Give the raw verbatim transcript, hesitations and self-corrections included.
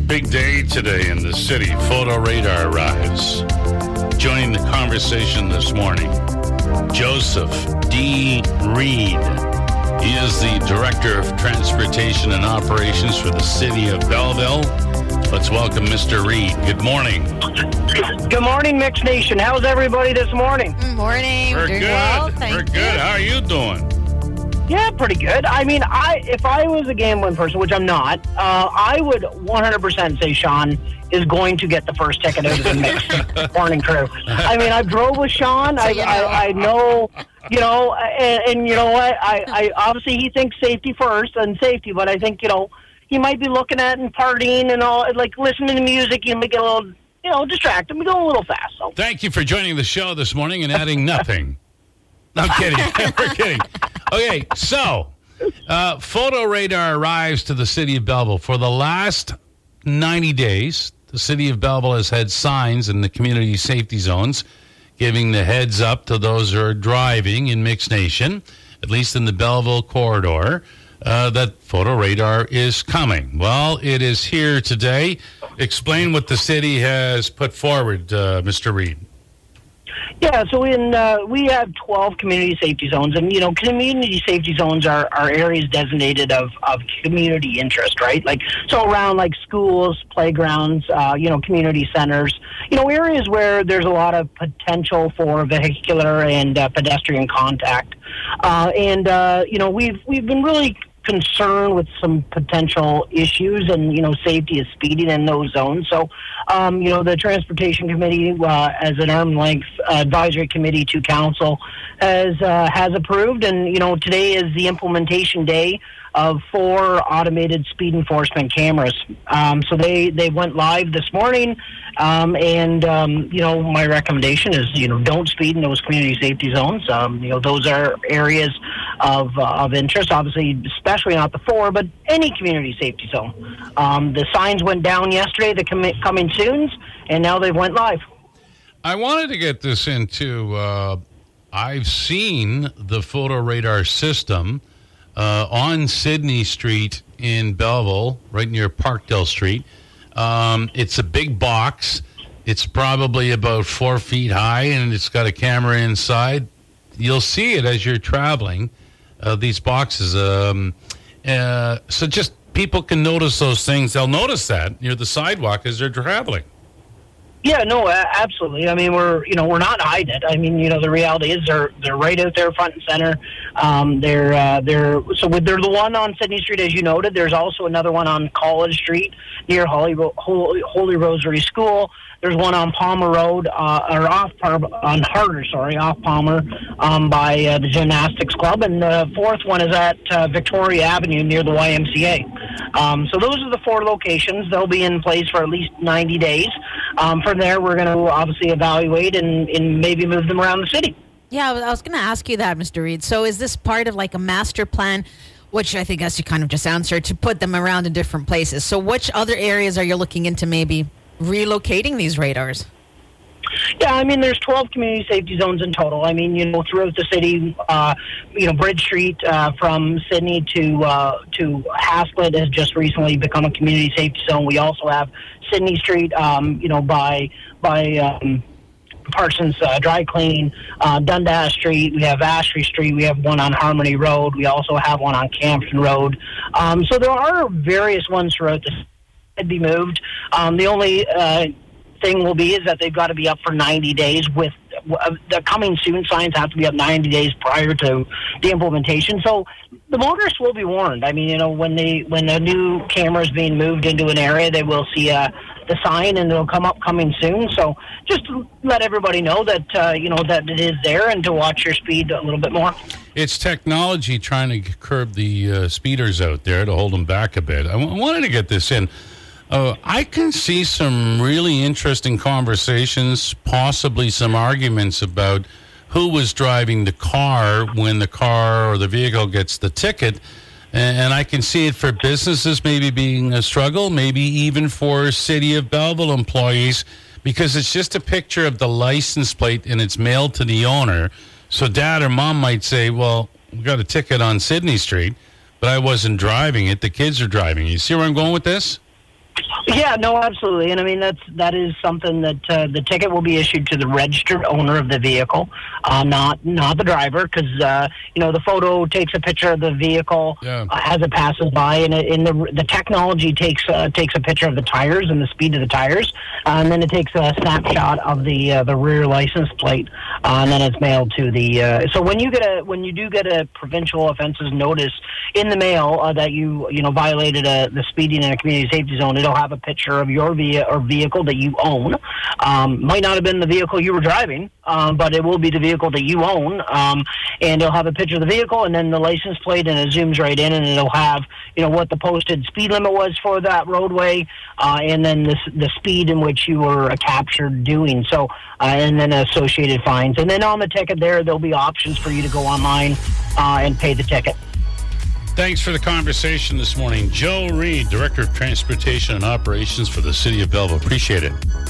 Big day today in the city. Photo radar arrives. Joining the conversation this morning, Joseph D. Reed. He is the Director of Transportation and Operations for the City of Belleville. Let's welcome Mister Reed. Good morning. Good morning, Mix Nation. How's everybody this morning? Good morning. We're Doing good. well, thank We're you. good. How are you doing? Yeah, pretty good. I mean, I if I was a gambling person, which I'm not, uh, I would one hundred percent say Sean is going to get the first ticket out of the Mix morning crew. I mean, I drove with Sean. I, you know. I, I know, you know, and, and you know what? I, I obviously he thinks safety first and safety, but I think, you know, he might be looking at and partying and all, like listening to music. You might get a little, you know, distracted. We're going a little fast. So. Thank you for joining the show this morning and adding nothing. No, I'm kidding. We're kidding. Okay, so uh, photo radar arrives to the city of Belleville. For the last ninety days, the city of Belleville has had signs in the community safety zones giving the heads up to those who are driving in Mix Nation, at least in the Belleville corridor, uh, that photo radar is coming. Well, it is here today. Explain what the city has put forward, uh, Mister Reed. Yeah, so in uh, we have twelve community safety zones, and you know, community safety zones are, are areas designated of, of community interest, right? Like so around like schools, playgrounds, uh, you know, community centers, you know, areas where there's a lot of potential for vehicular and uh, pedestrian contact, uh, and uh, you know, we've we've been really concerned with some potential issues and, you know, safety of speeding in those zones. So, um, you know, the Transportation Committee, uh, as an arm's length uh, advisory committee to council, has uh, has approved. And, you know, today is the implementation day of four automated speed enforcement cameras. Um, so they, they went live this morning. Um, and, um, you know, my recommendation is, you know, don't speed in those community safety zones. Um, you know, those are areas of uh, of interest, obviously, especially not the four, but any community safety zone. Um, the signs went down yesterday, the com- coming soons, and now they've went live. I wanted to get this into, uh, I've seen the photo radar system uh, on Sydney Street in Belleville, right near Parkdale Street. Um, it's a big box. It's probably about four feet high, and it's got a camera inside. You'll see it as you're traveling, uh, these boxes. Um, uh, so just people can notice those things. They'll notice that near the sidewalk as they're traveling. Yeah, no, a- absolutely. I mean, we're you know we're not hiding it. I mean, you know, the reality is they're they're right out there, front and center. Um, they're uh, they're so with, they're the one on Sydney Street, as you noted. There's also another one on College Street near Holy Holy, Holy Rosary School. There's one on Palmer Road, uh, or off on Harder, sorry, off Palmer, um, by uh, the Gymnastics Club, and the fourth one is at uh, Victoria Avenue near the Y M C A. Um, so those are the four locations. They'll be in place for at least ninety days. Um, from there, we're going to obviously evaluate and, and maybe move them around the city. Yeah, I was, I was going to ask you that, Mister Reed. So is this part of like a master plan, which I think as you kind of just answered, to put them around in different places? So which other areas are you looking into maybe relocating these radars? Yeah, I mean, there's twelve community safety zones in total. I mean, you know, throughout the city, uh, you know, Bridge Street uh, from Sydney to uh, to Haslett has just recently become a community safety zone. We also have Sydney Street, um, you know, by by um, Parsons uh, Dry Clean, uh, Dundas Street. We have Ashby Street. We have one on Harmony Road. We also have one on Campton Road. Um, so there are various ones throughout the city that be moved. Um, the only uh, thing will be is that they've got to be up for ninety days with uh, the coming soon signs have to be up ninety days prior to the implementation. So the motorists will be warned. I mean, you know, when they when a new camera is being moved into an area, they will see uh, the sign and it'll come up coming soon. So just to let everybody know that, uh, you know, that it is there and to watch your speed a little bit more. It's technology trying to curb the uh, speeders out there to hold them back a bit. I, w- I wanted to get this in. Uh, I can see some really interesting conversations, possibly some arguments about who was driving the car when the car or the vehicle gets the ticket. And, and I can see it for businesses maybe being a struggle, maybe even for City of Belleville employees, because it's just a picture of the license plate and it's mailed to the owner. So dad or mom might say, well, we got a ticket on Sydney Street, but I wasn't driving it. The kids are driving. You see where I'm going with this? Yeah, no, absolutely. And I mean, that's, that is something that uh, the ticket will be issued to the registered owner of the vehicle, uh, not not the driver, because, uh, you know, the photo takes a picture of the vehicle yeah. uh, as it passes by, and it, in the the technology takes uh, takes a picture of the tires and the speed of the tires, uh, and then it takes a snapshot of the uh, the rear license plate, uh, and then it's mailed to the. Uh, so when you get a when you do get a provincial offenses notice in the mail uh, that you you know violated a, the speeding in a community safety zone, it'll have a picture of your via or vehicle that you own. Um, might not have been the vehicle you were driving, um, but it will be the vehicle that you own. Um, and it'll have a picture of the vehicle and then the license plate, and it zooms right in, and it'll have you know what the posted speed limit was for that roadway, uh, and then the the speed in which you were uh, captured doing so, uh, and then associated fines. And then on the ticket there, there'll be options for you to go online uh, and pay the ticket. Thanks for the conversation this morning. Joe Reed, Director of Transportation and Operations for the City of Belleville. Appreciate it.